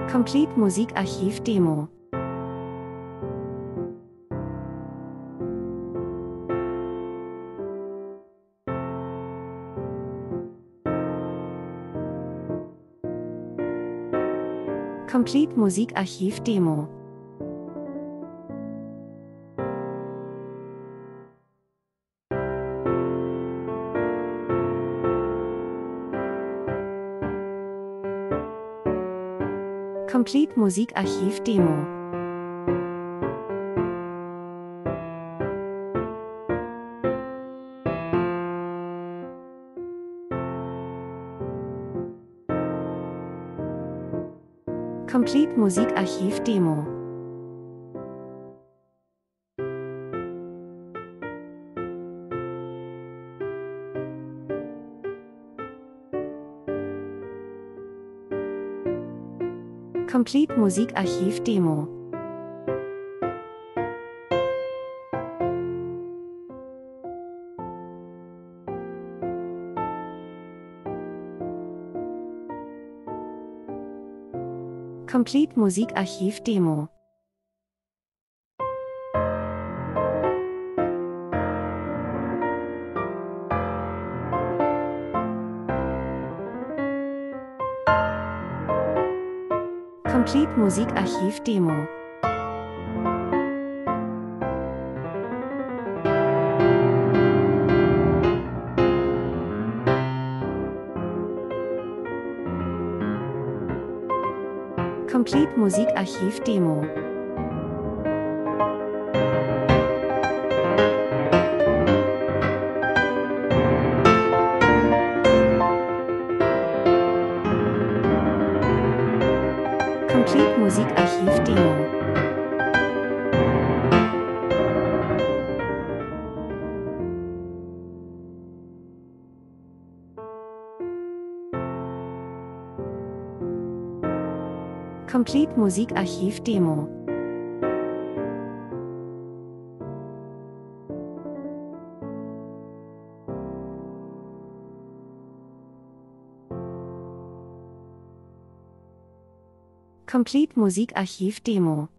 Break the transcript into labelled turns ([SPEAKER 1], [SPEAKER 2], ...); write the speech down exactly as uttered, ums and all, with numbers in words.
[SPEAKER 1] Complete Musikarchiv Demo. Complete Musikarchiv Demo. Complete Musikarchiv Demo. Complete Musikarchiv Demo. Complete Musikarchiv Demo. Complete Musikarchiv Demo. Complete Musikarchiv Demo. Complete Musikarchiv Demo. Complete Musikarchiv Demo. Complete Musikarchiv Demo. Complete Musikarchiv Demo.